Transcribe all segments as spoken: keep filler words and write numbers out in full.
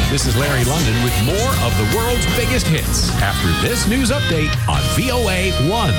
This is Larry London with more of the world's biggest hits after this news update on V O A one.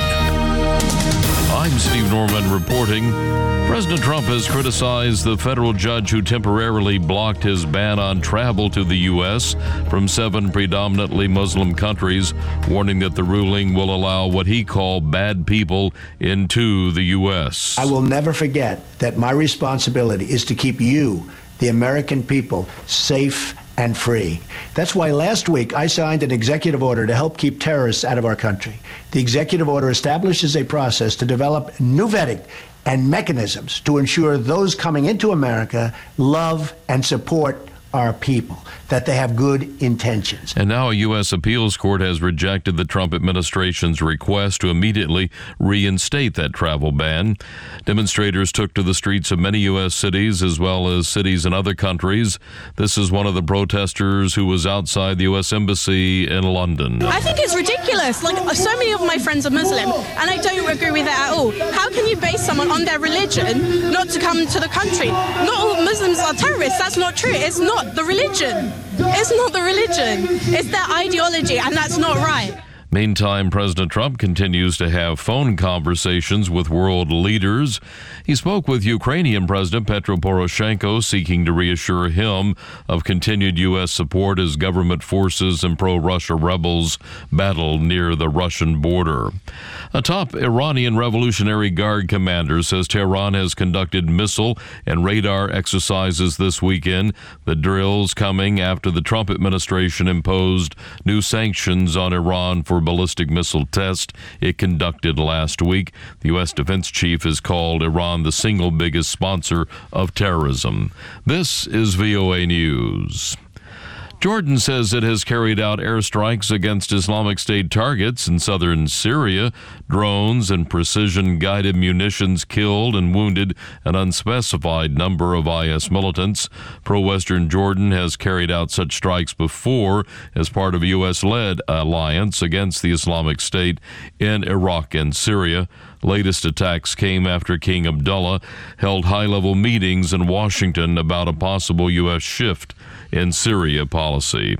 I'm Steve Norman reporting. President Trump has criticized the federal judge who temporarily blocked his ban on travel to the U S from seven predominantly Muslim countries, warning that the ruling will allow what he called bad people into the U S. I will never forget that my responsibility is to keep you, the American people, safe and free. That's why last week I signed an executive order to help keep terrorists out of our country. The executive order establishes a process to develop new vetting and mechanisms to ensure those coming into America love and support our people, that they have good intentions. And now a U S appeals court has rejected the Trump administration's request to immediately reinstate that travel ban. Demonstrators took to the streets of many U S cities as well as cities in other countries. This is one of the protesters who was outside the U S Embassy in London. I think it's ridiculous. Like, so many of my friends are Muslim, and I don't agree with that at all. How can you base someone on their religion not to come to the country? Not all Muslims are terrorists. That's not true. It's not the religion. It's not the religion. It's their ideology, and that's not right. Meantime, President Trump continues to have phone conversations with world leaders. He spoke with Ukrainian President Petro Poroshenko, seeking to reassure him of continued U S support as government forces and pro-Russia rebels battle near the Russian border. A top Iranian Revolutionary Guard commander says Tehran has conducted missile and radar exercises this weekend, the drills coming after the Trump administration imposed new sanctions on Iran for ballistic missile test it conducted last week. The U S defense chief has called Iran the single biggest sponsor of terrorism. This is V O A News. Jordan says it has carried out airstrikes against Islamic State targets in southern Syria. Drones and precision-guided munitions killed and wounded an unspecified number of I S militants. Pro-Western Jordan has carried out such strikes before as part of a U S-led alliance against the Islamic State in Iraq and Syria. Latest attacks came after King Abdullah held high-level meetings in Washington about a possible U S shift in Syria policy.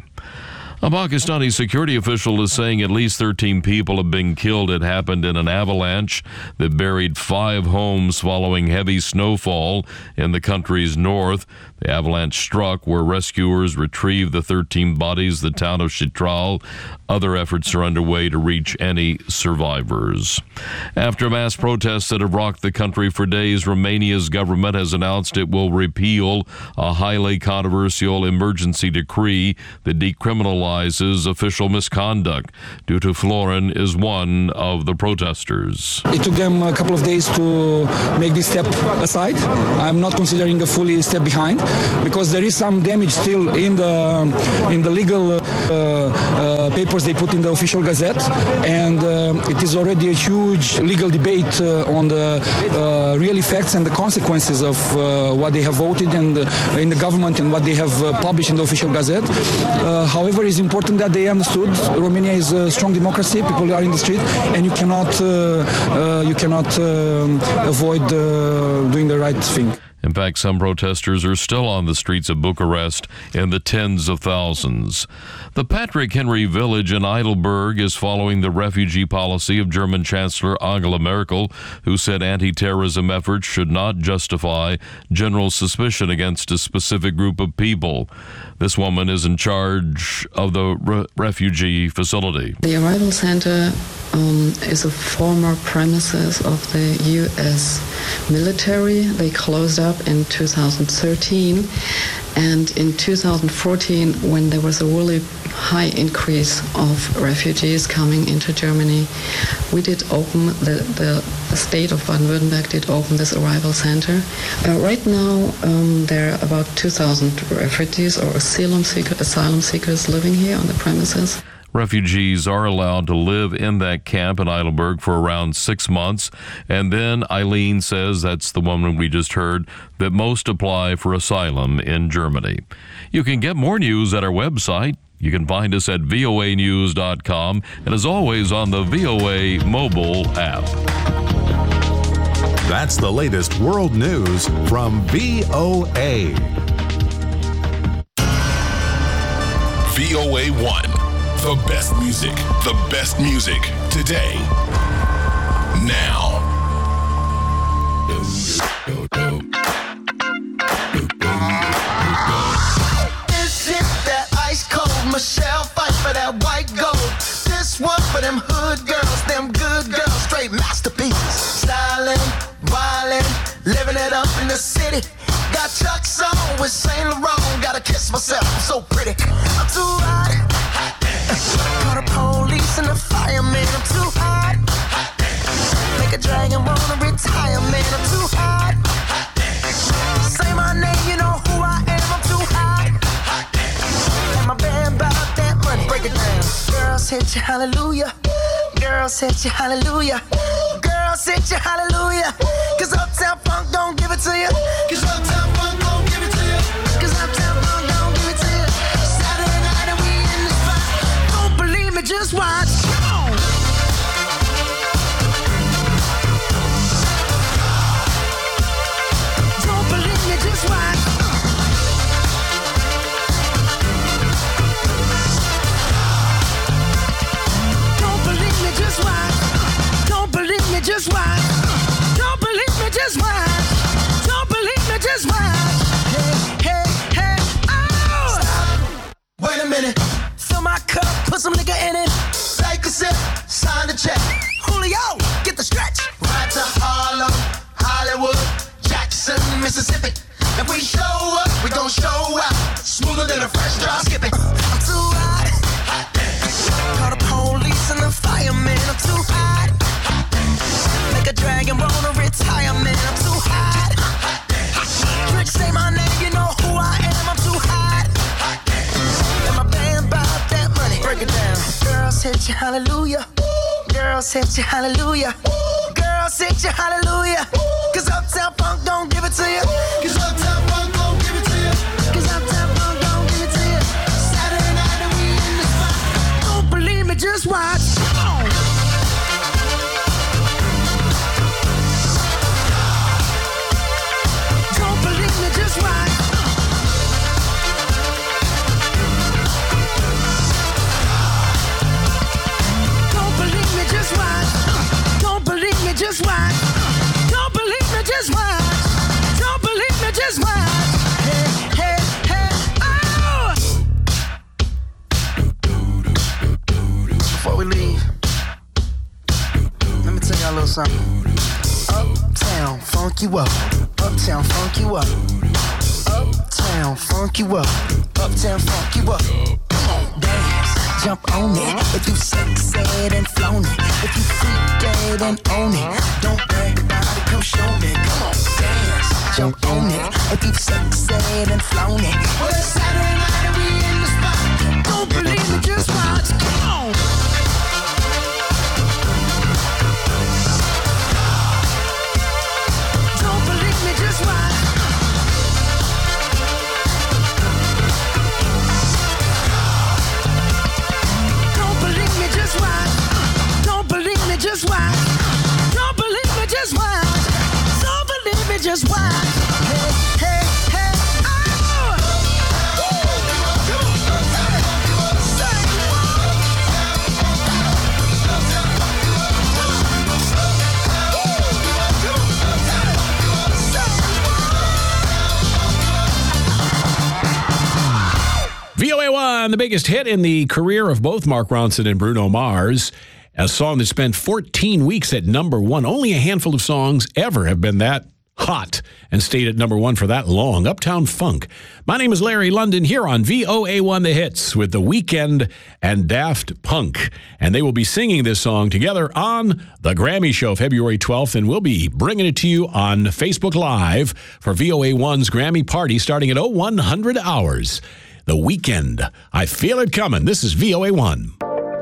A Pakistani security official is saying at least thirteen people have been killed. It happened in an avalanche that buried five homes following heavy snowfall in the country's north. The avalanche struck where rescuers retrieved the thirteen bodies, the town of Chitral. Other efforts are underway to reach any survivors. After mass protests that have rocked the country for days, Romania's government has announced it will repeal a highly controversial emergency decree that decriminalizes official misconduct. Dutu Florin is one of the protesters. It took them a couple of days to make this step aside. I'm not considering a fully step behind because there is some damage still in the in the legal uh, uh, papers they put in the official gazette, and uh, it is already a huge legal debate uh, on the uh, real effects and the consequences of uh, what they have voted and uh, in the government and what they have uh, published in the official gazette. Uh, however, it's important that they understood Romania is a strong democracy. People are in the street, and you cannot uh, uh, you cannot uh, avoid uh, doing the right thing. In fact, some protesters are still on the streets of Bucharest in the tens of thousands. The Patrick Henry Village in Heidelberg is following the refugee policy of German Chancellor Angela Merkel, who said anti-terrorism efforts should not justify general suspicion against a specific group of people. This woman is in charge of the re- refugee facility. The arrival center um, is a former premises of the U S military. They closed up in two thousand thirteen, and in two thousand fourteen, when there was a really high increase of refugees coming into Germany, we did open, the, the state of Baden-Württemberg did open this arrival center. Uh, right now, um, there are about two thousand refugees or asylum, seeker, asylum seekers living here on the premises. Refugees are allowed to live in that camp in Heidelberg for around six months. And then Eileen says, that's the woman we just heard, that most apply for asylum in Germany. You can get more news at our website. You can find us at V O A news dot com and as always on the V O A mobile app. That's the latest world news from V O A. V O A one. The best music, the best music today, now. This is that ice cold Michelle fight for that white gold. This one for them hood girls, them good girls, straight masterpieces. Styling, wildin', living it up in the city. Got Chuck's on with Saint Laurent. Gotta kiss myself, I'm so pretty. I'm too hot. Call the police and the fireman. I'm too hot. Make a dragon wanna retire, man. I'm too hot. Say my name, you know who I am. I'm too hot. And my band bought that money. Break it down. Girls hit you, hallelujah. Girls hit you, hallelujah. Girls hit you, hallelujah. Cause Uptown Funk don't give it to you. Cause Uptown Funk don't give it to you. Cause Uptown Funk don't give it to you. Saturday night and we in the spot. Don't believe me, just watch. Come on. Don't believe me, just watch. Don't believe me, just watch. Don't believe me, just watch. Don't believe me, just watch. Don't believe me, just watch. Hey, hey, hey, oh! Stop. Wait a minute. Fill my cup, put some nigga in it. Take a sip, sign the check. Julio, get the stretch. Right to Harlem, Hollywood, Jackson, Mississippi. If we show up, we gon' show out. Smoother than a fresh drop skipping. I'm too hot. Call the police and the fireman. I'm too hot. Make a dragon wanna retire, man. I'm too hot. Trick, say my name, you know who I am. I'm too hot. And my band bought that money. Break it down. Girls hit you, hallelujah. Girls hit you, hallelujah. Girls hit you, hallelujah. Cause Uptown Funk don't give it to you. Cause Uptown Funk don't give it to you. Cause Uptown Funk don't give it to you. Saturday night and we in the spot. Don't believe me, just watch. Come on. Don't believe me, just watch. Don't believe me, just watch. Don't believe me, just watch. Don't believe me, just watch. Don't believe me, just watch. Hey, hey, hey, oh! Before we leave, let me tell y'all a little something. Uptown, funk you up. Uptown, funk you up. Uptown, funk you up. Uptown, funk you up. Come on, dance, jump on it. If you sexed and flown it. If you freak dead and own it. Don't brag about it, come show me. Come on, dance, jump on it. If you sexed and flown it. Well, it's Saturday night and we in the spot. Don't believe me, just watch. Come on. Don't believe me, just watch. Don't believe me, just watch. Don't believe me, just watch. Don't believe me, just watch. Don't believe me, just watch. Hey, hey, hey, oh! V O A one, the biggest hit in the career of both Mark Ronson and Bruno Mars. A song that spent fourteen weeks at number one. Only a handful of songs ever have been that hot and stayed at number one for that long. Uptown Funk. My name is Larry London here on V O A one The Hits with The Weeknd and Daft Punk. And they will be singing this song together on The Grammy Show February twelfth. And we'll be bringing it to you on Facebook Live for V O A one's Grammy Party starting at oh one hundred hours. The Weeknd. I Feel It Coming. This is V O A one.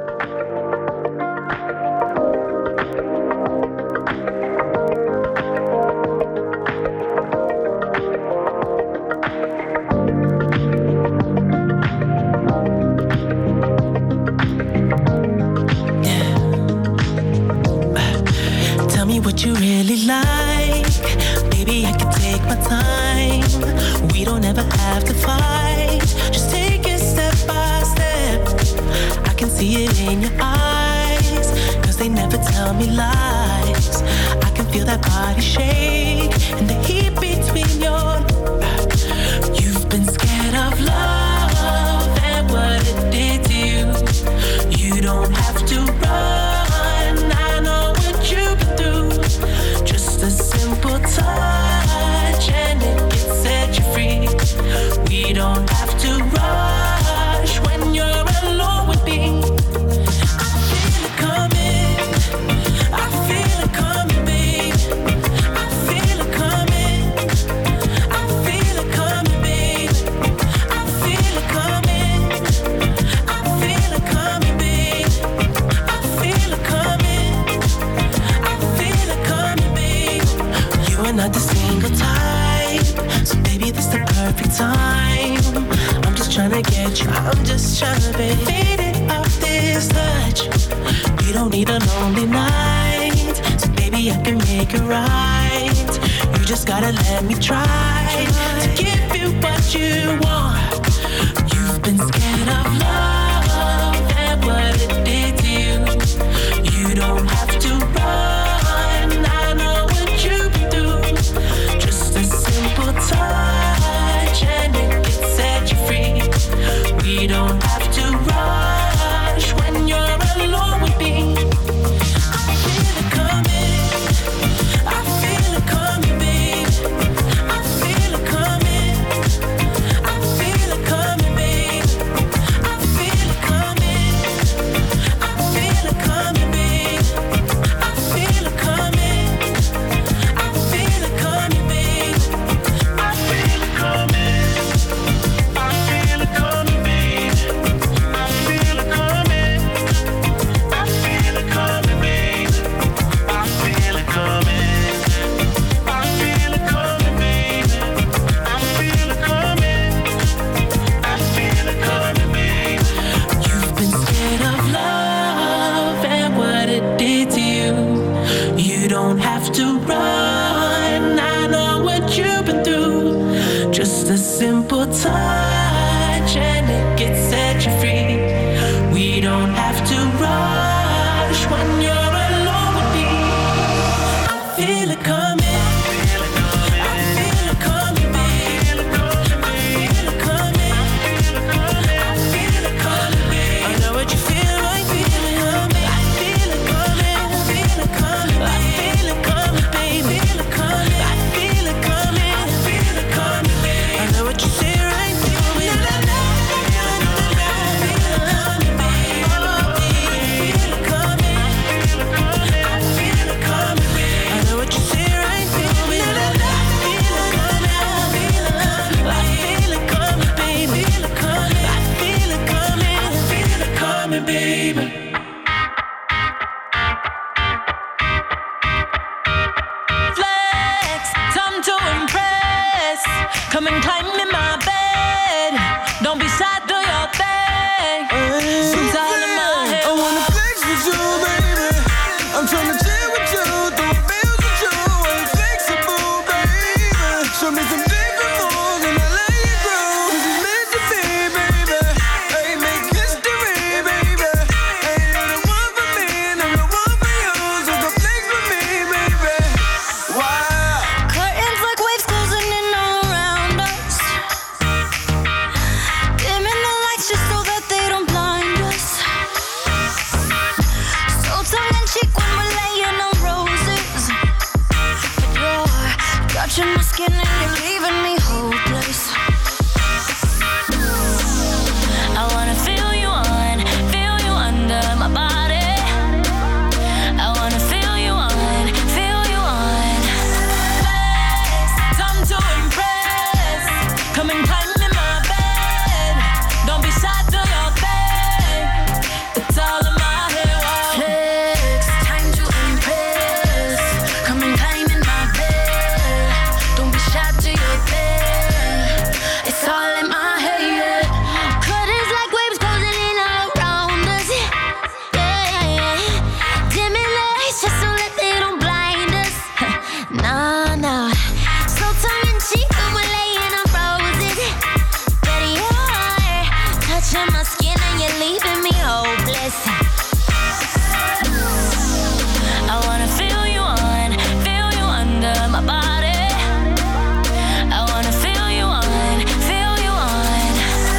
What you really like, baby, I can take my time. We don't ever have to fight, just take it step by step. see it in your eyes, cause they never tell me lies. I can feel that body shake and the heat between your. You've been scared of love and what it did to you. You don't have to run, I know what you've been through. Just a simple touch and it can set you free. We don't have to rush when you're alone with me. I feel it coming, I feel it coming, babe. I feel it coming, I feel it coming, babe. I feel it coming, I feel it coming, babe. I feel it coming, I feel it coming, babe. You are not the single type, so baby, this the perfect time. I'm just trying to get you, I'm just trying to be faded off this touch. You don't need a lonely night, so baby, I can make it right. You just gotta let me try to give you what you want. You've been scared of love and what it did to you. You don't have to run, I know what you've been through. Just a simple touch and it can set you free. We don't have to rush when you're alone with me. I feel it coming, I feel it coming, babe. I feel it coming, I feel it coming, babe. I feel it coming, I feel it coming, babe. I feel it coming, I feel it coming, babe. I feel it coming, I feel it coming, babe. I feel it coming, I feel it coming, babe. I feel it coming, I feel it coming, babe. I feel it coming, I feel it coming, babe. You've been scared of love and what it did to you. You don't have to run, I know what you've been through. Just a simple touch and it can set you free. We don't have to rush when you're alone with me. I feel it coming, I feel it coming, babe. I feel it coming, I feel it coming, babe. I know what you feel, I feel it coming. I feel it coming, I feel it coming, I feel it coming, babe. I feel it coming, I feel it coming, babe. I know what you say, right? Feel it, I feel it coming, babe. I feel it coming, I feel it coming, babe. I know what you say, right? Feel it, I feel it coming, I feel it coming, I feel it coming, babe. I feel it coming, I feel it coming, I feel it coming, baby. Flex, time to impress. Come and climb in my bed. Don't be shy, do your thing. It's all in my head. I wanna flex with you, baby. I'm tryna chill with you, throw bills with you. Ain't flexible, baby. Show me some different moves and I let you go. This is meant to be, baby. Hey, make history, baby. Hey, you're the one for me and I'm the one for you. So come flex with me, baby. Wow. Curtains like waves closing in all around us. Dimming the lights just so that they don't blind us. So tongue in cheek when we're laying on roses. But you're touching my skin and you're leaving me hopeless. I wanna feel you on, feel you under my body. I wanna feel you on, feel you on. Flex, time to impress. Come and climb in my bed. Don't be shy, do your thing. It's all in my head. Wow. Flex, time to impress. Come and climb in my bed. Don't be shy, do your thing. It's all in my head. Yeah. Curtains like waves closing in all around us. Yeah. Dimming the lights just so that they don't blind us. Nah, nah. So tongue in cheek when we're laying on roses. But you're touching my skin and you're leaving me whole. hopeless. I wanna feel you on, feel you under my body. I wanna feel you on, feel you on.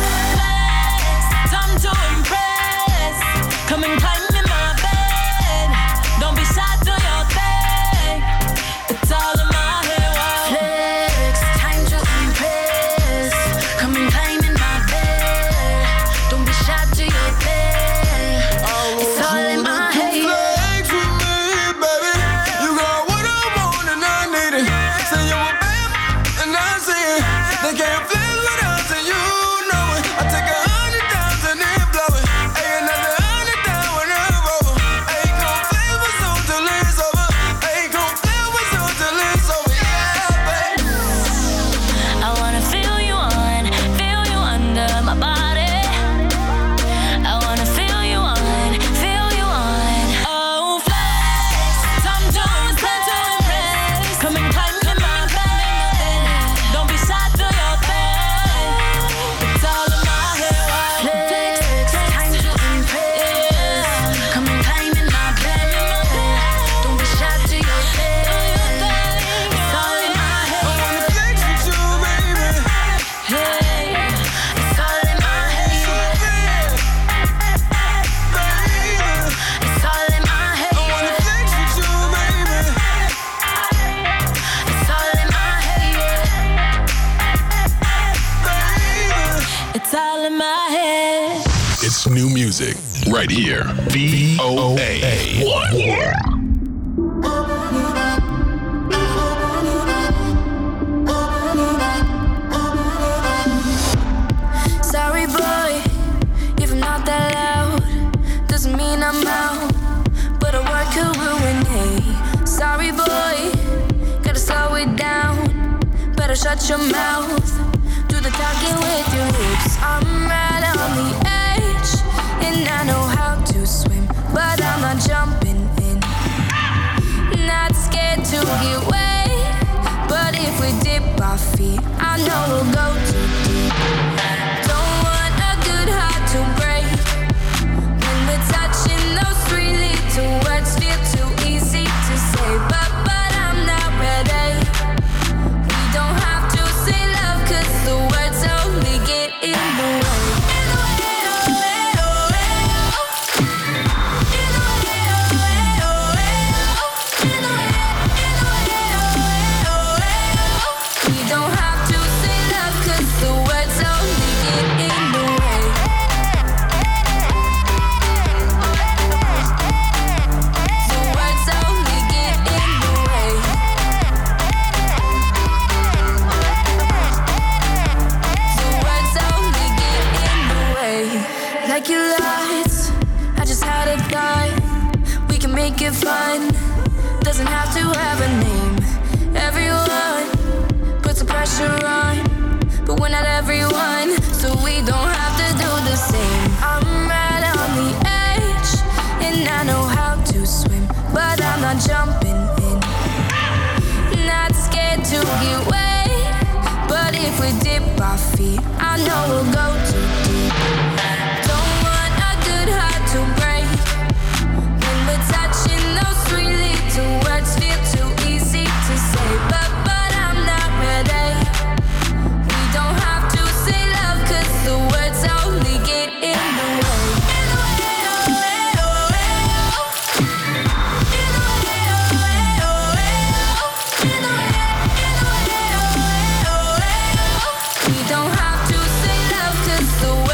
Time to impress. Come and climb in my bed. Don't be shy, do your thing. It's all in my head. Wow. Flex. Time to impress. Come and climb in my bed. Don't be shy, do your thing. It's all in my head. Flex with me, baby. You got what I want and I need it. Say you a bam and I see it. They can't flex with us and you know it. I take a hundred thousand and blow it. Hey, another hundred thousand when I'm over. Hey, gon' flex with soon till it's over. Hey, gon' flex with soon till it's over. Yeah, baby. I wanna feel you on, feel you under my body. I wanna feel you on, feel you on. Oh, flex. Time to impress. Come and climb in my bed. Don't be shy, do your thing. It's all in my head. Flex. Time to impress. Come and climb in my bed. Don't be shy, do your thing. It's all in my I wanna head. flex with you, baby. Hey, it's all in my head. Baby. It's all in my I wanna head. flex with you, baby. It's all in my head. Baby. It's all in my head. It's new music right here. V O A one. Sorry, boy, if I'm not that loud, doesn't mean I'm out, but a word could ruin me. Sorry, boy, gotta slow it down. Better shut your mouth. Do the talking with your lips. I'm right on the edge, and I know how to swim, but I'm not jumping in. Not scared to get wet, but if we dip our feet, I know we'll go too deep. Don't want a good heart to break. When we're touching those three little words, feel too easy to say, but but I'm not ready. We don't have to say love, 'cause the words only get in the way. In the way, oh, way, oh, way, oh. In the way, oh, way, oh, way, oh. In the way, in the way, oh, way, oh, way, oh. We don't have to say love, 'cause the words only get in the way. The words only get in the way. The words only get in the way. Like your lights, I just had a thought. We can make it fun. Doesn't have to have a name. Everyone puts the pressure on, but we're not everyone, so we don't have to do the same. I'm right on the edge, and I know how to swim, but I'm not jumping in. Not scared to get wet, but if we dip our feet, I know we'll go too deep. Don't want a good heart to break. When we're touching those three little words, feel too easy to say, but but I'm not ready. We don't have to say love, 'cause the words only get in the way. In the way, oh, way, oh, way, oh. In the way, oh, way, oh, way, oh. In the way, in the way, oh, way, oh, way, oh. We don't have to say love, 'cause the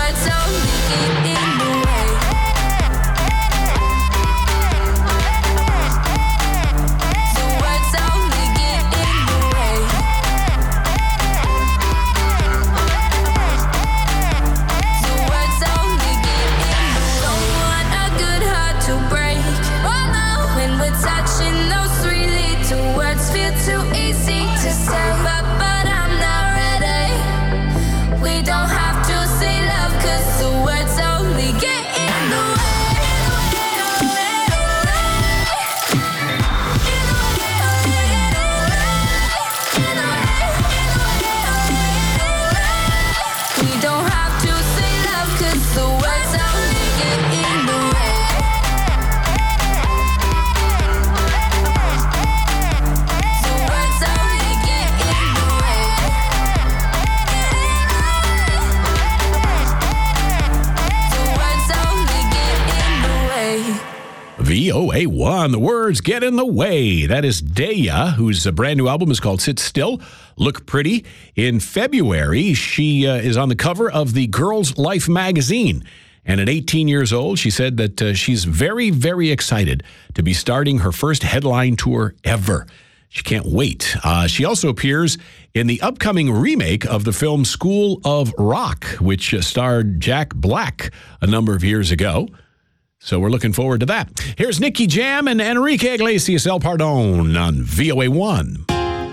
V O A one. The words get in the way. That is Daya, whose brand new album is called Sit Still, Look Pretty. In February, she uh, is on the cover of the Girls Life magazine. And at eighteen years old, she said that uh, she's very, very excited to be starting her first headline tour ever. She can't wait. Uh, she also appears in the upcoming remake of the film School of Rock, which uh, starred Jack Black a number of years ago. So we're looking forward to that. Here's Nicky Jam and Enrique Iglesias, El Pardon on V O A one.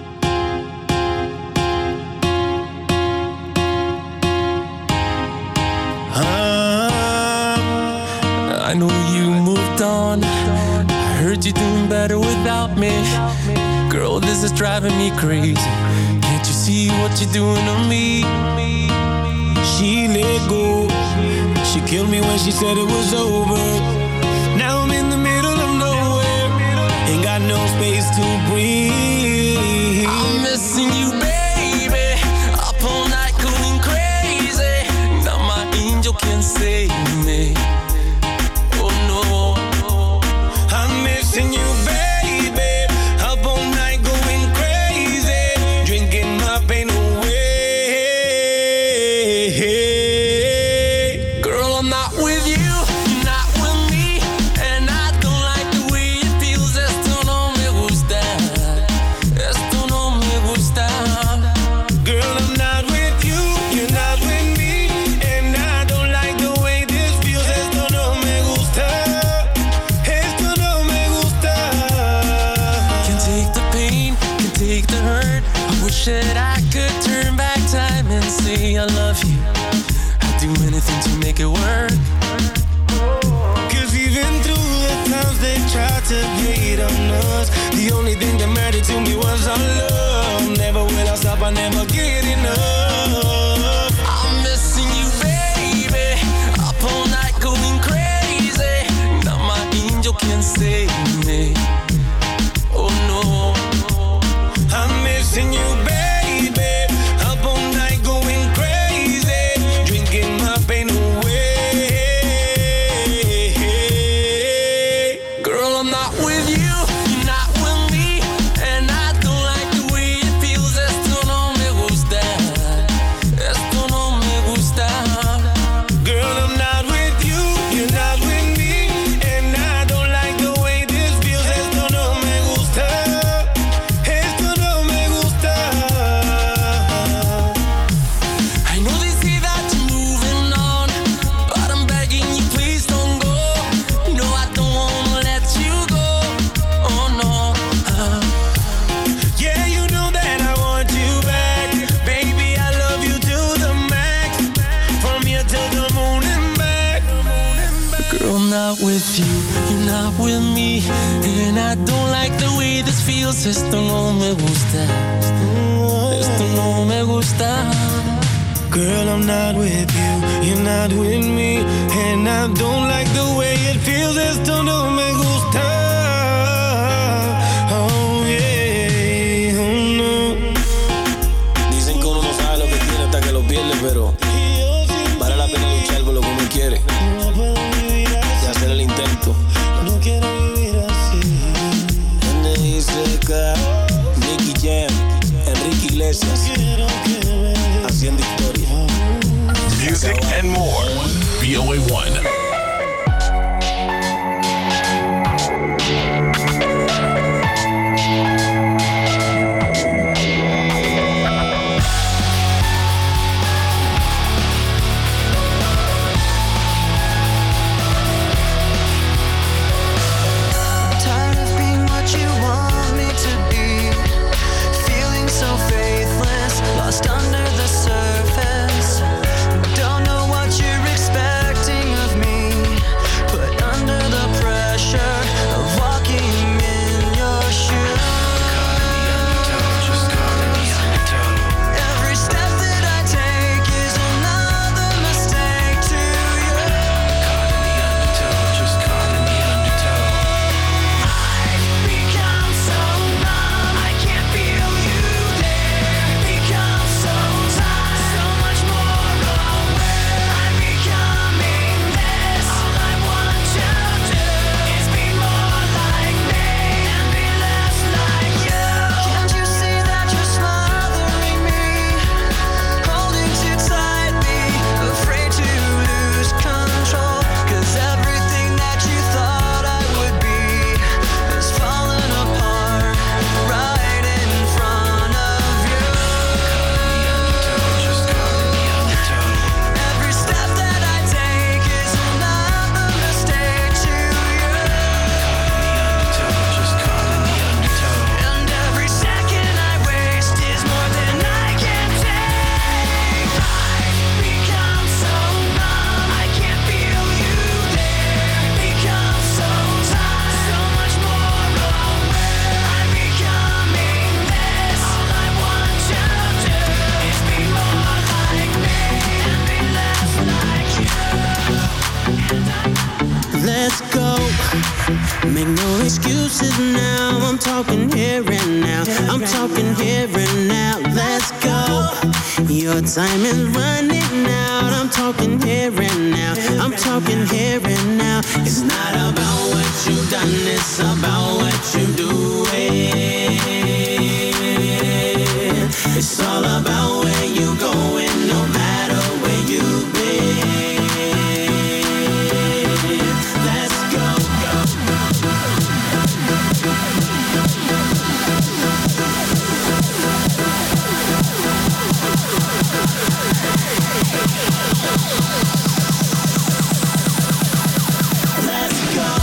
I know you moved on. I heard you doing better without me. Girl, this is driving me crazy. Can't you see what you're doing to me? She let go. She killed me when she said it was over. Now I'm in the middle of nowhere. Ain't got no space to breathe. I'm missing you, baby. Up all night going crazy. Now my angel can save me. Missing you, baby. Up all night going crazy, drinking my pain away. Girl, I'm not with you, you're not with me, and I don't like the way it feels. Esto no me gusta. Esto no me gusta. Girl, I'm not with you, you're not with me, and I don't like the way this feels. Esto no me gusta. Take the hurt. I wish that I could turn back time and say I love you. I'd do anything to make it work. Cause even through the times they tried to hate on us, the only thing that mattered to me was our love. Never will I stop, I never get enough. I'm missing you, baby. Up all night going crazy. Now my angel can save me. Oh no. I'm missing you, baby. Up all night going crazy, drinking my pain away. Girl, I'm not with you, you're not with me, and I don't like the way it feels. Esto no me gusta. Esto no me gusta. Girl, I'm not with you, you're not with me, and I don't like the way this feels. Esto no me gusta. Not with you, you're not with me, and I don't like the way this feels. Esto no me gusta. Esto no me gusta. Girl, I'm not with you, you're not with me, and I don't like the way it feels. Esto no me gusta. Oh yeah, oh no. Dicen que uno no sabe lo que tiene hasta que lo pierde, pero vale la pena luchar por lo que uno quiere. El intento. No quiero vivir así. N I C K, Nicky Jam, Enrique Iglesias, haciendo historia. Music and more. V O A one. Lost under the surface. Don't know what you're expecting of me. Make no excuses now, I'm talking here and now. I'm talking here and now, let's go. Your time is running out, I'm talking here and now. I'm talking here and now. It's not about what you've done, it's about what you doing. It's all about where you going, no matter where you've been. Let's go, go. Let's go.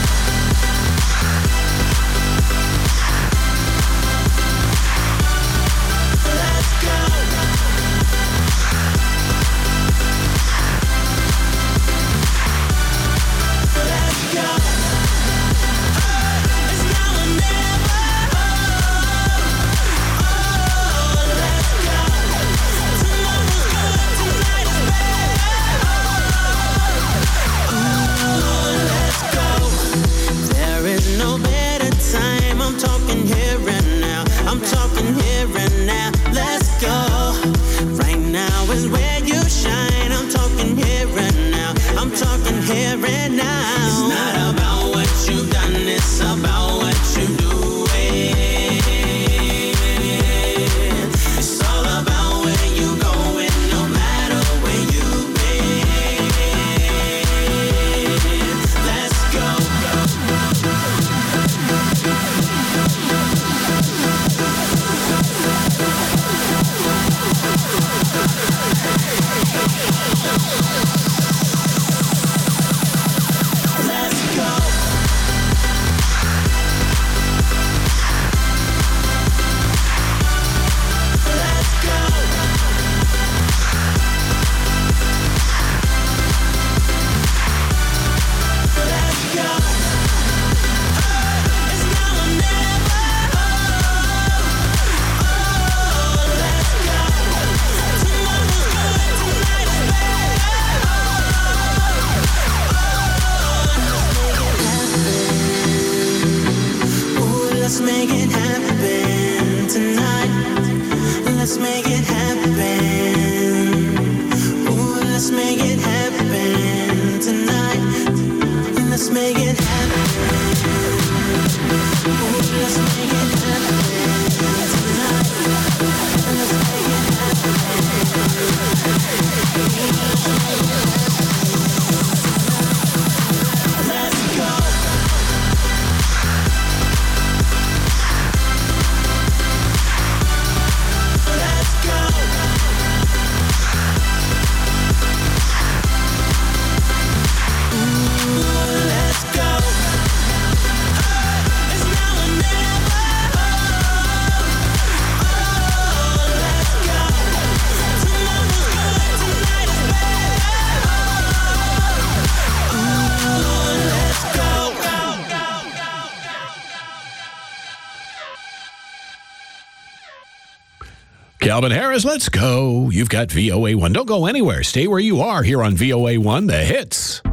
Calvin Harris, let's go. You've got V O A one. Don't go anywhere. Stay where you are here on V O A one, The Hits.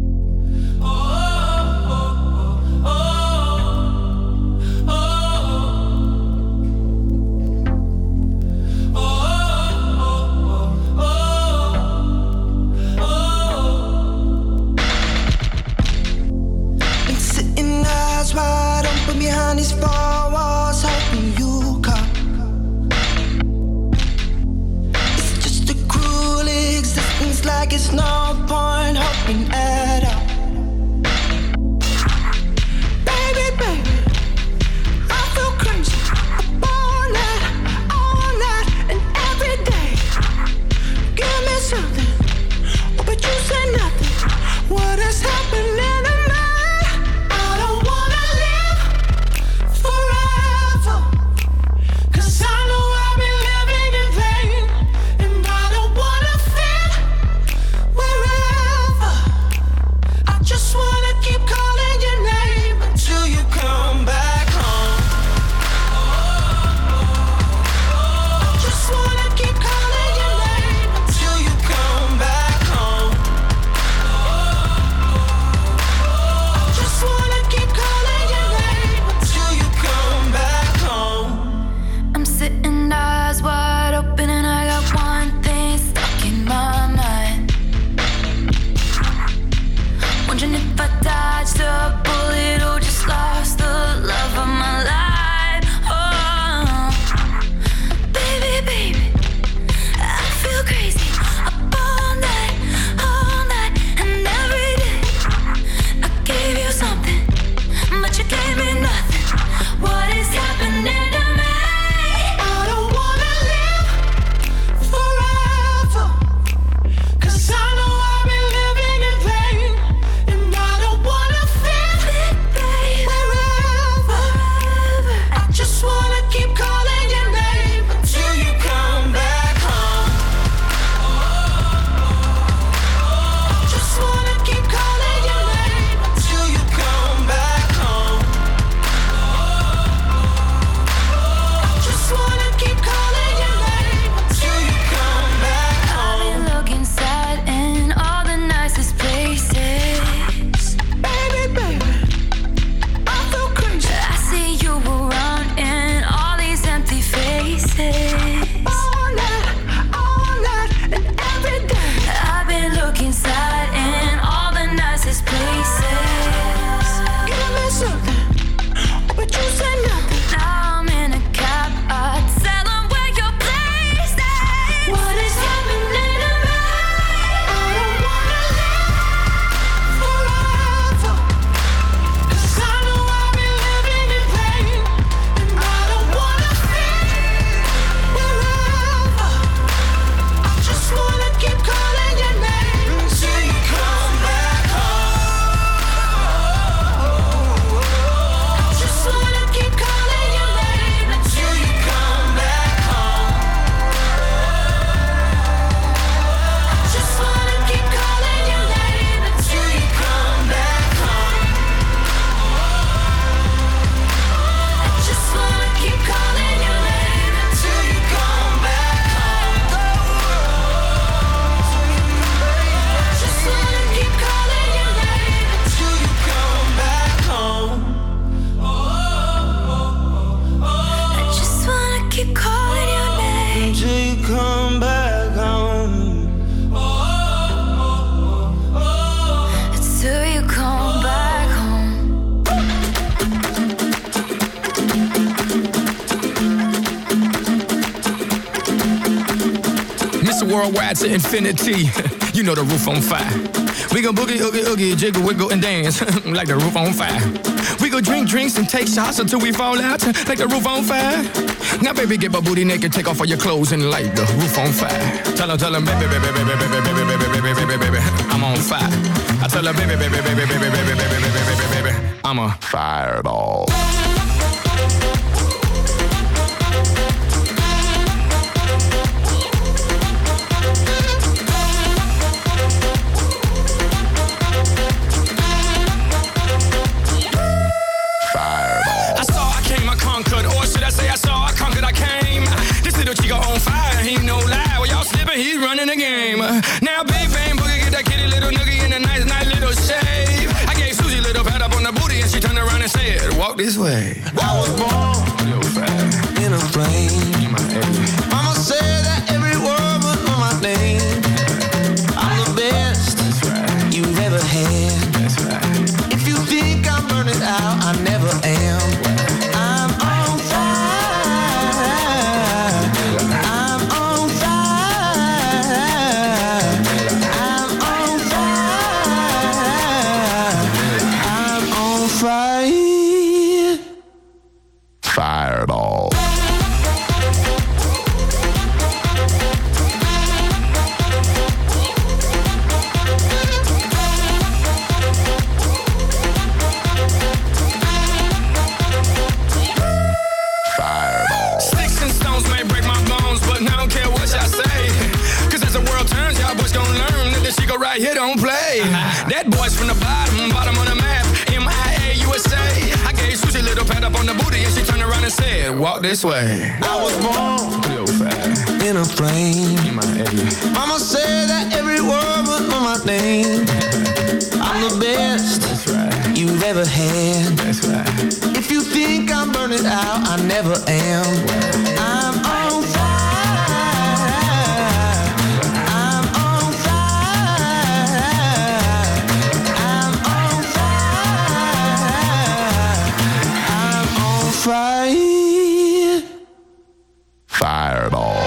Been sitting eyes wide open behind these four walls, hoping you come. Like it's no point hoping worldwide to infinity. You know the roof on fire. We gon' boogie, oogie, oogie, jiggle, wiggle, and dance like the roof on fire. We go drink drinks and take shots until we fall out like the roof on fire. Now, baby, get my booty naked, take off all your clothes and light the roof on fire. Tell her, tell her, baby, baby, baby, baby, baby, baby, baby, baby, baby, baby, I'm on fire. I tell her, baby, baby, baby, baby, baby, baby, baby, baby, baby, baby, I'm a fireball. He's running the game. Now Big Bang Boogie get that kitty little noogie in a nice, nice little shave. I gave Susie a little pat up on the booty and she turned around and said, walk this way. I was born in a plane. Mama said that every word was on my name. I'm the best right. you've ever had. That's right. If you think I'm burning out, I never am. I'm on fire. I'm on fire. Fire. Fireball. Fireball. Sticks and stones may break my bones, but I don't care what y'all say. Cause as the world turns, y'all boys gon' learn that this shit go right here don't play. That boy's from the bottom, bottom of the map. I gave Susie a little pat up on the booty and she turned around and said, walk this way. I was born in a plane. Mama said that every word was on my name. I'm the best That's right. you've ever had. That's right. If you think I'm burning out, I never am. I'm on fire. Fire. Fireball.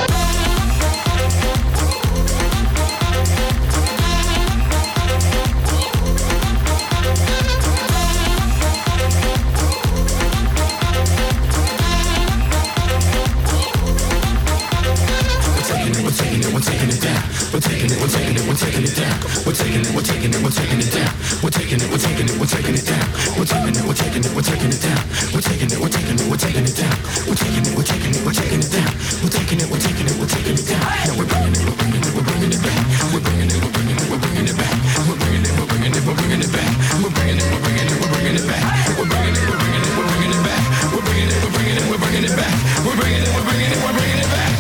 We're taking it, we're taking it down. We're taking it, we're taking it, we're taking it down. We're taking it, we're taking it, we're taking it down. We're taking it, we're taking it, we're taking it down. We're taking it, we're taking it, we're taking it down. We're taking it, we're taking it, we're taking it down. We're taking it, we're taking it, we're taking it down. We're taking it, we're taking it, we're taking it down. Now we're bringing it, we're bringing it, we're bringing it back. We're bringing it, we're bringing it, we're bringing it back. We're bringing it, we're bringing it, we're bringing it back. We're bringing it, we're bringing it, we're bringing it back. We're bringing it, we're bringing it, we're bringing it back. We're bringing it, we're bringing it, we're bringing it back. We're bringing it, we're bringing it, we're bringing it back.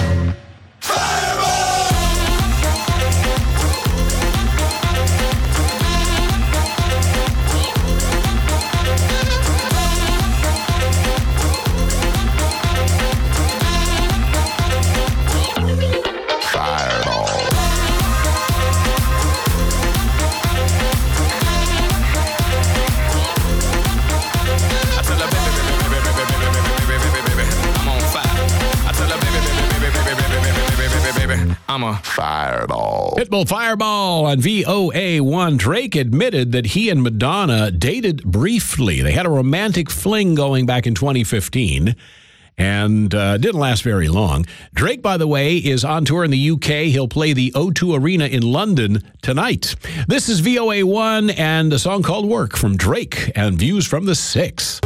I'm a fireball. Pitbull Fireball on V O A one. Drake admitted that he and Madonna dated briefly. They had a romantic fling going back in twenty fifteen. And uh, didn't last very long. Drake, by the way, is on tour in the U K. He'll play the O two Arena in London tonight. This is V O A one and a song called Work from Drake and Views from the Six.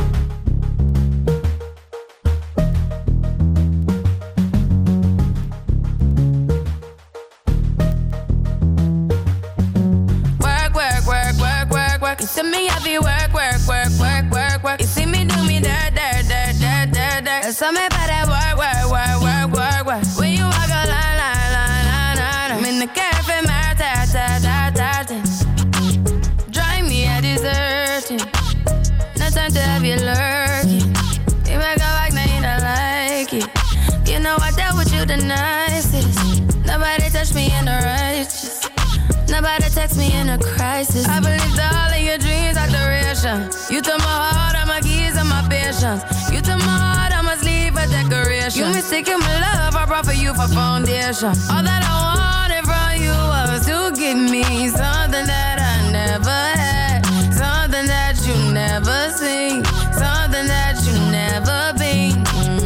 You see me have you work, work, work, work, work, work. You see me do me dirt, dirt, dirt, dirt, dirt, dirt. So me about that work, work, work, work, work, work. When you walk a line, line, line, line, line. I'm in the cafe, my ta, ta, ta, ta, ta. Drive me a deserting. No time to have you lurking. You make a walk, now you don't like it. You know I dealt with you the nicest. Nobody touched me in the righteous. Nobody text me in a crisis. I believed all of your dreams are duration. You took my heart, all my keys, and my patience. You took my heart, I must leave a decoration. You mistaken my love, I brought for you for foundation. All that I wanted from you was to give me something that I never had, something that you never seen, something that you never been.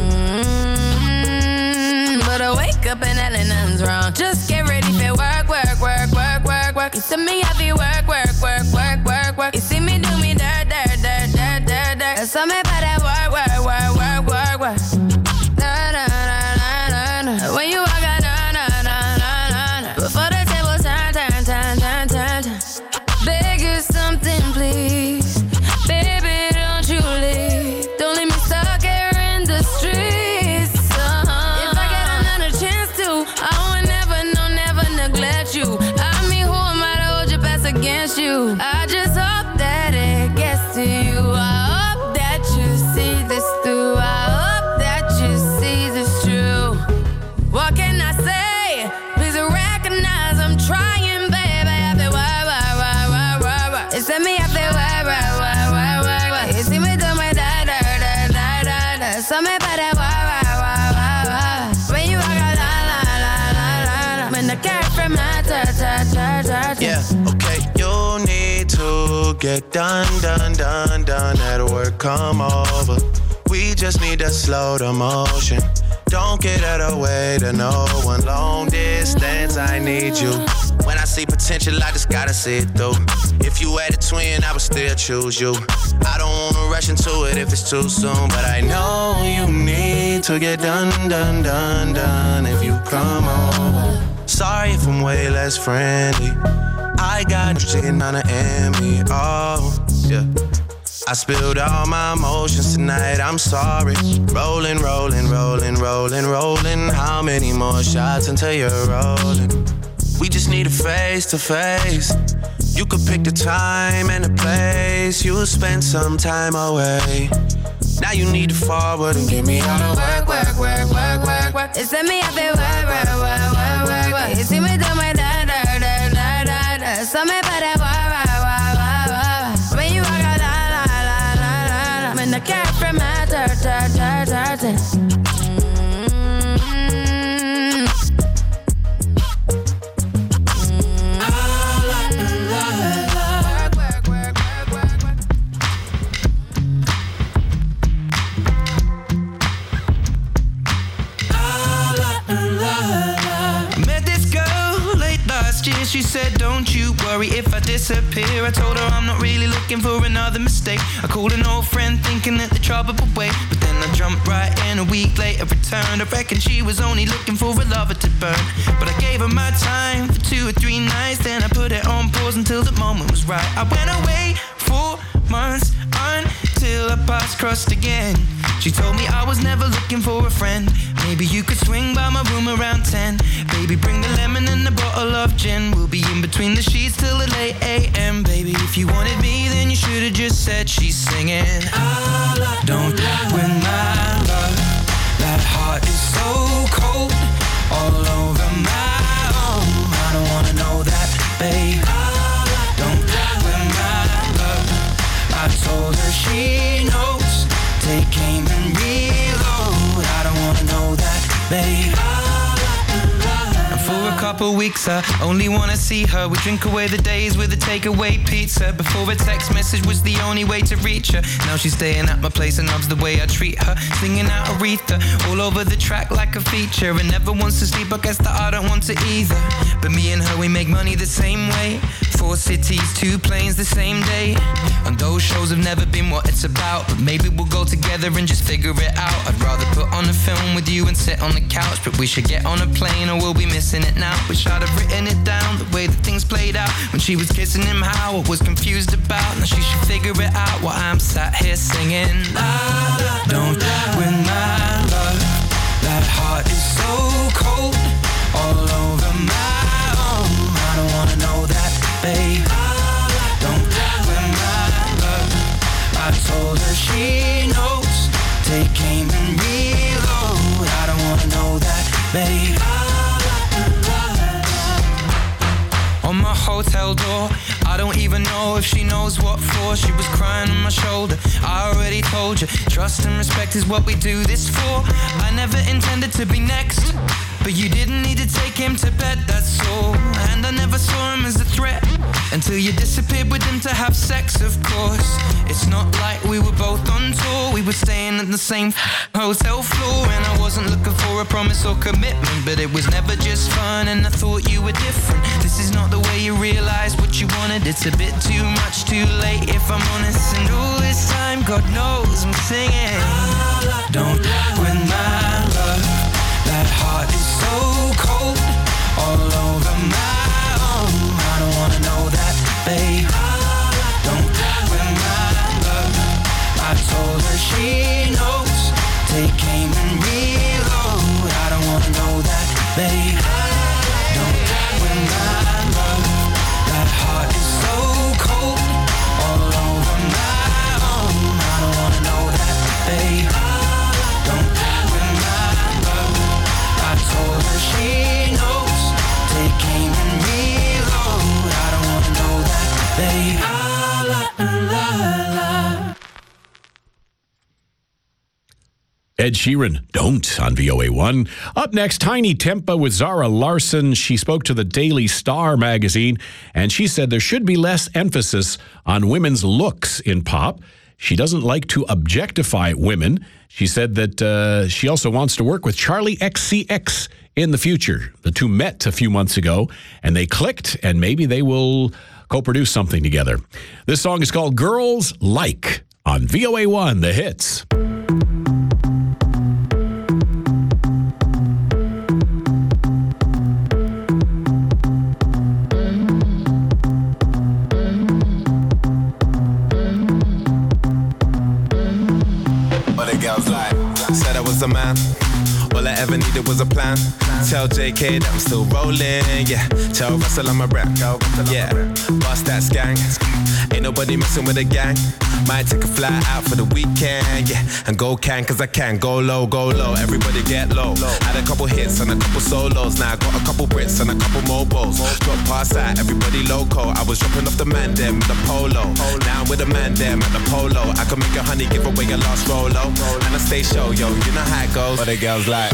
Mm-hmm. But I wake up and hell nothing's wrong. Just get ready for work, work, work, work, work, work. You see me happy work, work, work, work, work, work. You see me do me dirt, dirt, dirt, dirt, dirt, dirt. There's something about that work, work, work, work, work, work. Na, na, na, na, na, na. When you walk out, na, na, na, na, na, na. Before the table turn, turn, turn, turn, turn, turn. Beg you something, please. Baby, don't you leave. Don't leave me stuck here in the streets. Uh-huh. If I get another chance to, I would never, no, never neglect you. I mean, who am I to hold your best against you? I just hope that it gets to you. I hope that you see this through. I hope that you see this true. What can I say? Please recognize I'm trying, baby. I feel why, why, why, why, why, why. It's me, I feel why, why, why, why, why, why. You see me do my da, da, da, da, da, da. Something about that why, why, why, why, why. When you walk out, la, la, la, la, la, la. When the cat from my ta, ta, ta, ta, ta. Yeah, okay, you need to get done, done, done, done. At work, come over. We just need to slow the motion. Don't get out of the way to no one. Long distance, I need you. When I see potential, I just gotta see it through. If you had a twin, I would still choose you. I don't wanna rush into it if it's too soon, but I know you need to get done, done, done, done. If you come over. Sorry if I'm way less friendly. I got shitting on the enemy. Oh, yeah. I spilled all my emotions tonight, I'm sorry. Rolling, rolling, rolling, rolling, rolling. How many more shots until you're rolling? We just need a face to face. You could pick the time and the place. You'll spend some time away. Now you need to forward and give me all the work, work, work, work, work, work. It's me, I feel work, work, work, work, work, work. You see me do my da, da, da, da, da, da. Something about that work, work, work, work, work. When you walk out, la, la, la, la, la, la. When the cat from my ta, ta, ta, ta, ta. She said, don't you worry if I disappear. I told her I'm not really looking for another mistake. I called an old friend thinking that the trouble would wait, but then I jumped right in. A week later returned. I reckon she was only looking for a lover to burn, but I gave her my time for two or three nights. Then I put it on pause until the moment was right. I went away for months until our paths crossed again. She told me I was never looking for a friend. Maybe you could swing by my room around ten. Baby, bring the lemon and a bottle of gin. We'll be in between the sheets till the late a m. Baby, if you wanted me, then you should have just said she's singing. Don't win my love. That heart is so cold, all over my own. I don't wanna know that, babe. Don't win my love. I told her she knows. Take aim and reload. I don't wanna know that, babe. And for a couple weeks I only wanna see her. We drink away the days with a takeaway pizza. Before a text message was the only way to reach her. Now she's staying at my place and loves the way I treat her. Singing out Aretha all over the track like a feature. And never wants to sleep, I guess that I don't want to either. But me and her, we make money the same way. Four cities, two planes the same day. And those shows have never been what it's about, but maybe we'll go together and just figure it out. I'd rather put on a film with you and sit on the couch, but we should get on a plane or we'll be missing it now. Wish I'd have written it down, the way that things played out. When she was kissing him, how I was confused about. Now she should figure it out while I'm sat here singing. Don't win my love. That heart is so cold, all over my own. I don't wanna know that, babe. Don't win my love. I told her she knows. Take aim and reload. I don't wanna know that, babe. On my hotel door. I don't even know if she knows what for. She was crying on my shoulder. I already told you, trust and respect is what we do this for. I never intended to be next, but you didn't need to take him to bed, that's all. And I never saw him as a threat until you disappeared with him to have sex, of course. It's not like we were both on tour. We were staying at the same hotel floor. And I wasn't looking for a promise or commitment, but it was never just fun, and I thought you were different. This is not the way you realize what you wanted. It's a bit too much, too late, if I'm honest. And all this time, God knows I'm singing. Don't win my love. That heart is so cold, all over my own. I don't wanna know that, babe. Don't win my love. I told her she knows. Take aim and reload. I don't wanna know that, babe. Don't win my love. That heart is so cold, all over my own. I don't wanna know that, babe. Don't win my love. I told her she knows. Take aim and reload. I don't wanna know that, babe. La, la, la. Ed Sheeran, Don't, on V O A one. Up next, Tiny Tempa with Zara Larson. She spoke to the Daily Star magazine, and she said there should be less emphasis on women's looks in pop. She doesn't like to objectify women. She said that uh, she also wants to work with Charlie X C X in the future. The two met a few months ago, and they clicked, and maybe they will co-produce something together. This song is called Girls Like on V O A one, The Hits. Said I was a man, all I ever needed was a plan. Tell J K that I'm still rolling, yeah. Tell Russell I'm a rap, yeah. Bust that gang, ain't nobody messing with a gang. Might take a fly out for the weekend, yeah. And go can, cause I can. Go low, go low, everybody get low. Had a couple hits and a couple solos. Now I got a couple Brits and a couple mobiles. Drop past that, everybody loco. I was dropping off the man them with the polo. Now I'm with a man them at the polo. I can make a honey give away a lost Rolo. And I stay show, yo, you know how it goes. What the girls like.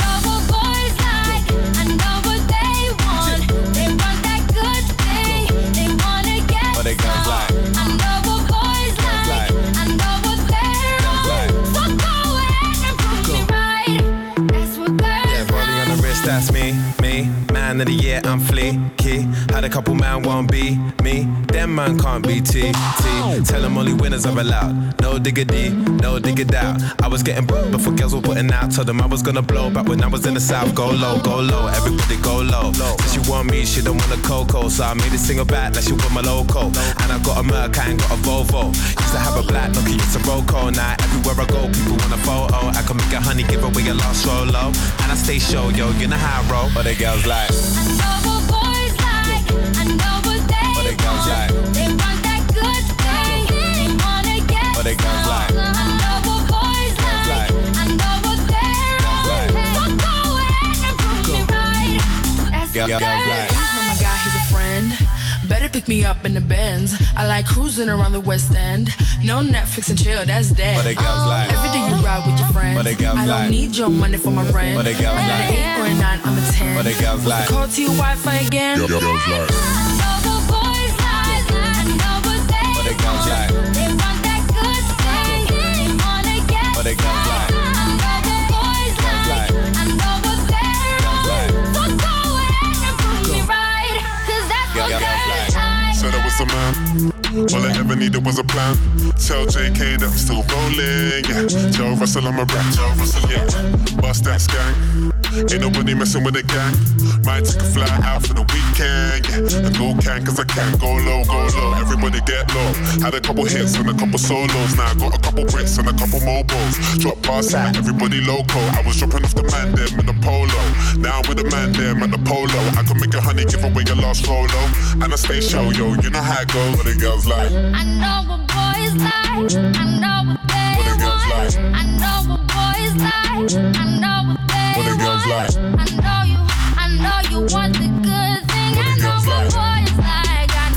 What they girls like. I know what boys like. I know what they're on. So go ahead and prove me right. That's what girls yeah, rolling on the wrist, that's me, me. Man of the year, I'm fleeky. Had a couple man won't be me. Them man can't be T, T. Tell them only winners are allowed. No diggity, no dig it out. I was getting b- before girls were putting out. Told them I was gonna blow back when I was in the south. Go low, go low, everybody go low. Said she want me, she don't want a cocoa. So I made a single back like she want my loco. And I got a Merc, I ain't got a Volvo. Used to have a black Nokia, it's a Roco. Now everywhere I go, people want a photo. I can make a honey, give away a lost Rolo. And I stay show, yo, you know how I roll. But the girls like. I know what boys like. I know what they what they girls want. Like. They want that good thing. They wanna get what they girls like. I know what boys like. I know what they're on. So go ahead and prove me right. That's what girls like. Oh my God, he's a friend. Better pick me up in the Benz. I like cruising around the West End. No Netflix and chill, that's dead. What they girls like. Every day you ride with your friends. What they girls I don't like. need your money for my rent. What they girls I'm like. an eight or a nine, I'm a ten. What they girls like. Call to your Wi-Fi again. Yo, yo, girls like. I know what boys like. I know what they What they girls like. They want that good thing. They wanna get What they girls like. I know what boys like. I know what they're on. So go ahead and prove me right. Cause that's what girls like. Said I was a man, all I ever needed was a plan. Tell J K that I'm still rolling, yeah. Tell Russell I'm a rap, tell Russell, yeah. Bust that gang, ain't nobody messing with a gang. Might take a fly out for the weekend, yeah. And go can, cause I can. Go low, go low, everybody get low. Had a couple hits and a couple solos. Now I got a couple Brits and a couple mobiles. Drop past that, everybody loco. I was dropping off the man them in the polo. Now I'm with the man them at the polo. I can make a honey give away a lost Rolo. And I stay show, yo, you know how it goes. What the girls like. I know what boys like. I know what they What the girls want. like. I know what boys like. I know what they What the girls want. like. I know you. I know you want the good thing. What the I know girls what like. boys like.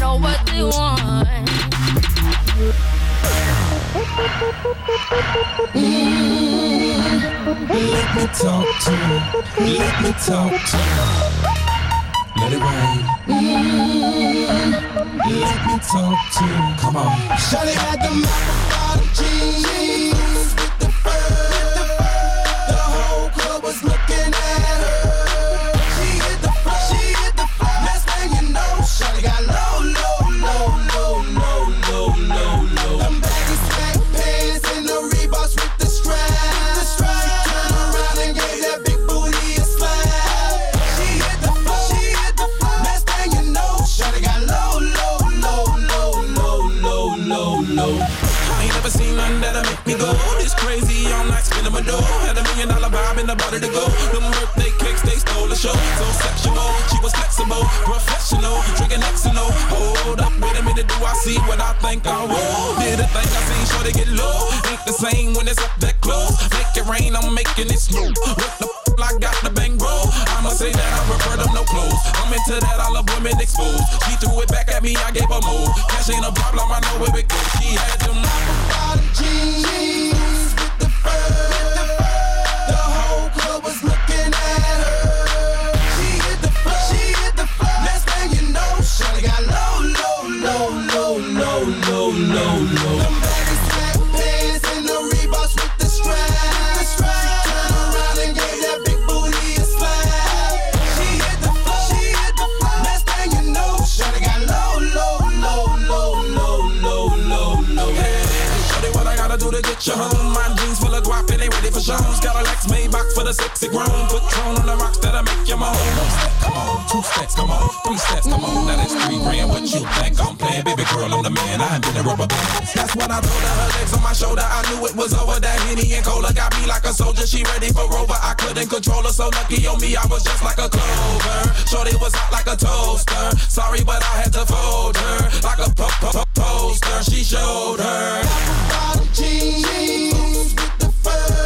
know what they want. Mm, let me talk to you. Let me talk to you. Let it rain. Mm, let me talk to you. Come on. Shawty had the bottom jeans with the fur. The whole club was looking at her. She hit the floor. She hit the floor. Next thing you know, Shawty got low, low, low, low, low, low, low, low. Them baggy sweat pants and the Reeboks with the strap. The strap. She turned around and gave that big booty a slap. She hit the floor. She hit the floor. Next thing you know, Shawty got low, low, low, low, low, low, low, low. I ain't never seen nothing that'll make me go this crazy all night, spinning my dough. Had a million dollar vibe in the body to go. Them birthday cakes, they stole the show. So sexual, she was flexible, professional, drinking Xano. Hold up, wait a minute, do I see what I think I will? Did a thing I seen, sure to get low. Ain't the same when it's up that close. Make it rain, I'm making it snow. What the f***, I got the bang bro. I'ma say that I prefer them no clothes. I'm into that, I love women exposed. She threw it back at me, I gave her more. Cash ain't a problem, I know where it goes. She had them bottom jeans with the fur. The whole club was looking at her. She hit the floor. She hit the floor. Next thing you know, Shawty got low, low, low, low, low, low, low, low. Them baggy sweat pants and the Reeboks with the strap. The strap. She turned around and gave that big booty a slap. She hit the floor. She hit the floor. Next thing you know, Shawty got low, low, low, low, low, low, low, low. Hey, Shawty, what I gotta do to get you home? My jeans full of guap and they ready for shows. Got a Lex Maybach for the sexy grown. Patron on the rocks that'll make you moan. One step, come on, two steps, come on, three steps, come on. Now that's three grand. What you think I'm playing? Baby girl, I'm the man. I ain't been a rubber band. That's when I told her her legs on my shoulder. I knew it was over. That Henny and Cola got me like a soldier. She ready for Rover. I couldn't control her. So lucky on me, I was just like a clover. Shorty was hot like a toaster. Sorry, but I had to fold her like a po po po poster. She showed her bottom jeans with the fur.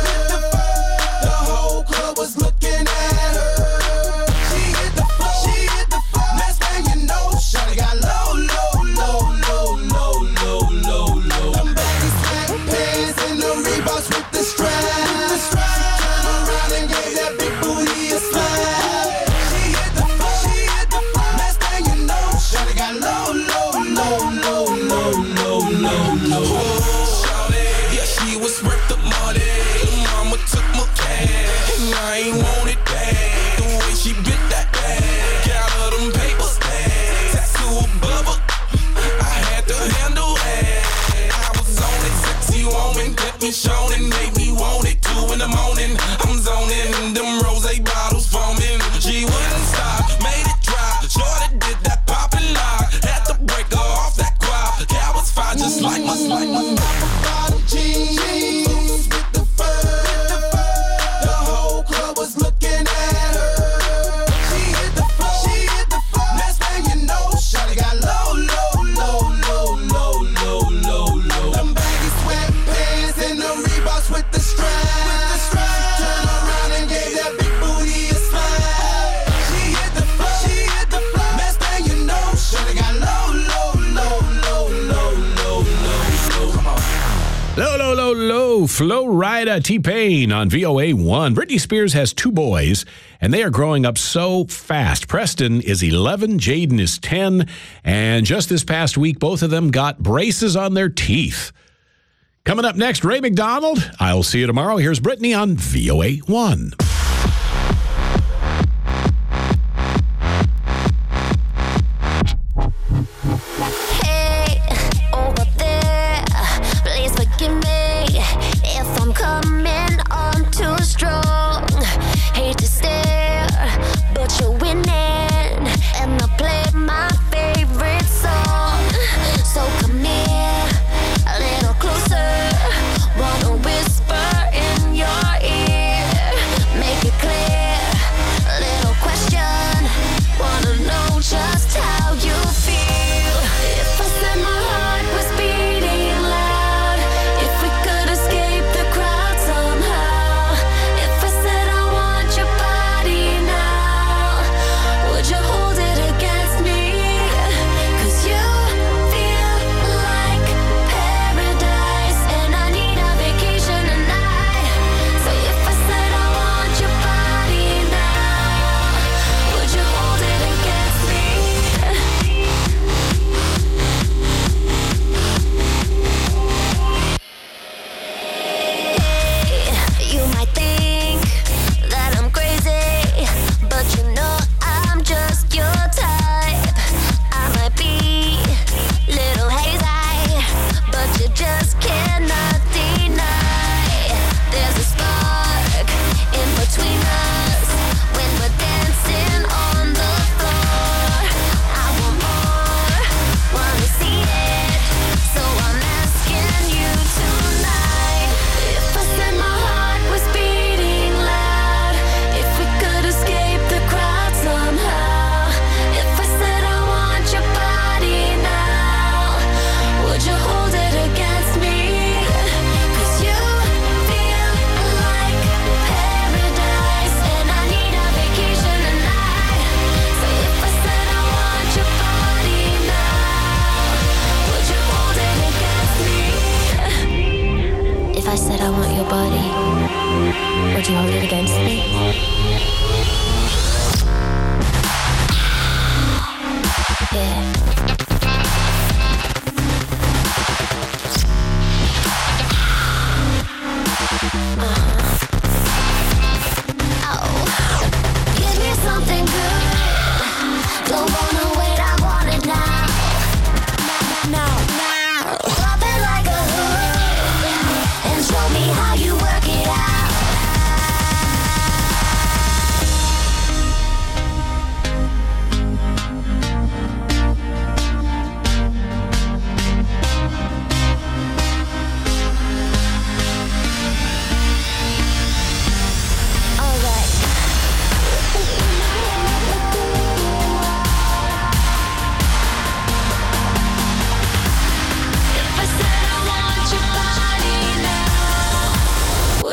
The whole club was looking at her. She hit the floor. She hit the floor. Next thing you know, Shawty got low, low, low, low, low, low, low, low. Them baggy sweat pants and the Reeboks with the strap. The strap. She turned around and gave that big booty a slap. She hit the floor. She hit the floor. Next thing you know, Shawty got low, low, low, low, low, low, low, low. Shawty, yeah, she was worth the money. Mama took my cash, and I ain't want it back. The way she bit that bag, got her them paper stacks. Tattoo above her, I had to handle that. I was on it, sexy woman, kept me shown and made me want it. Two in the morning, I'm zoning, them rose bottles foaming. She wouldn't stop, made it dry. Shorty did that pop and lock, had to break her off that quad. Cat was fine, just like my, like my bottom jeans with the fur. The whole club was looking at her. She hit the floor. She hit the floor. Next thing you know, Shawty got low, low, low, low, low, low, low, low. Them baggy sweat pants and the Reeboks with the strap. With the strap. She turned around and gave that big booty a slap. She hit the floor. She hit the floor. Next thing you know, Shawty got low, low, low, low, low, low, low, low. Come on. Low, low, low, low, Flo Rida, T-Pain on V O A one. Britney Spears has two boys, and they are growing up so fast. Preston is eleven, Jaden is ten, and just this past week, both of them got braces on their teeth. Coming up next, Ray McDonald. I'll see you tomorrow. Here's Britney on V O A one. Hey, over there, please forgive me if I'm coming on too strong. Hate to stare, but you're winning, and I play my favorite song. So come here, a little closer. Wanna whisper in your ear.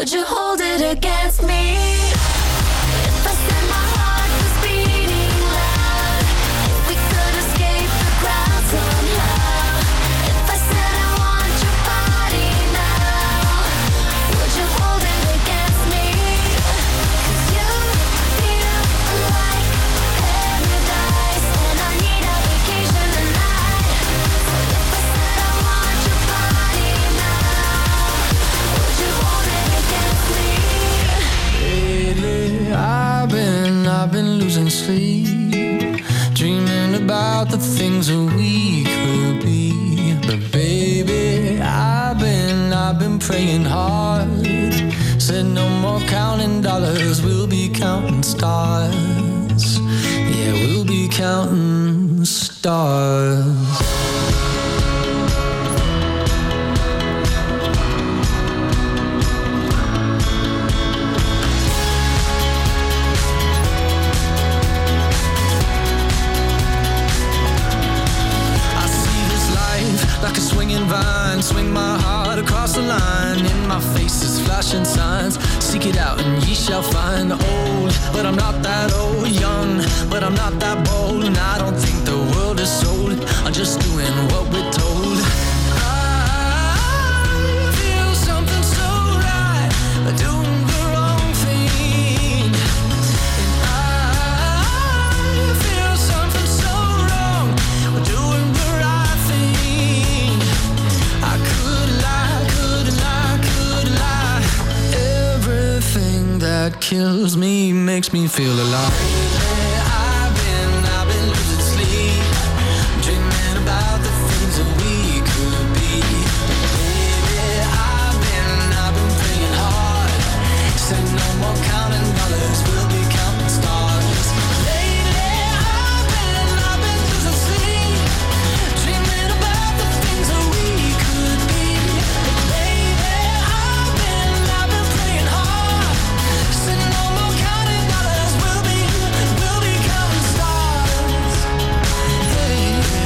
would you hold it against me? If I said my heart was beating loud, if we could escape the crowd somehow, if I said I want your body now, would you hold it against me? 'Cause you feel like paradise, and I need a vacation tonight. So if I said I want your body now, would you hold it against me? Lately, I've been, I've been losing sleep, dreaming about the things that we could be. But baby, I've been, I've been praying hard. Said no more counting dollars, we'll be counting stars. Yeah, we'll be counting stars. Like a swinging vine, swing my heart across the line. In my face is flashing signs. Seek it out and ye shall find. Old, but I'm not that old. Young, but I'm not that bold. And I don't think the world is sold. I'm just doing what we're told. I feel something so right, doing the wrong thing. And I feel something so wrong, doing the right thing. I could lie, could lie, could lie. Everything that kills me makes me feel alive. I've been, I've been losing sleep, dreaming about the things that we could be. Baby, I've been, I've been praying hard. Said no more counting dollars, we'll be counting stars. Lately, I've been, I've been losing sleep, dreaming about the things that we could be. Baby, I've been, I've been praying hard. Said no more counting dollars, we'll be, we'll be counting stars. Hey.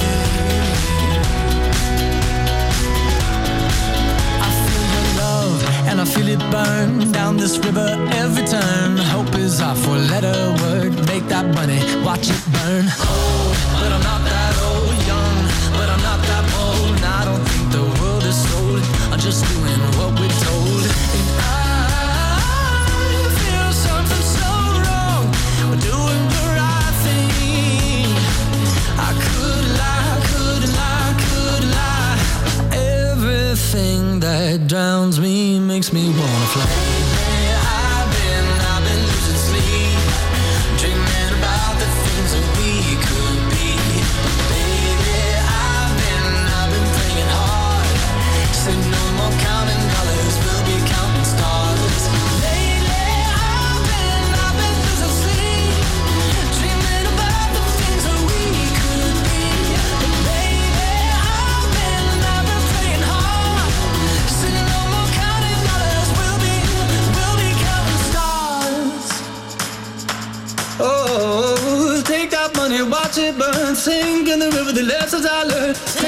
I feel your love and I feel it burn down this river every turn. Hope is our four-letter word. Make that money, watch it burn. Old, but I'm not that old. Young, but I'm not that bold. And I don't think the world is sold. I'm just doing what we're told. And I feel something so wrong. We're doing the right thing. I could lie, could lie, could lie. Everything that drowns me makes me wanna fly. I've been, I've been losing sleep, dreaming about the things that we could be. Baby, I've been, I've been praying hard. Say no more counting dollars, we'll be counting stars. Lately, I've been, I've been losing sleep, dreaming about the things that we could be. Baby, I've been, I've been praying hard. Say no more counting dollars, we'll be, we'll be counting stars. Oh, take that money, watch it burn, sink in the river, the lessons I learned.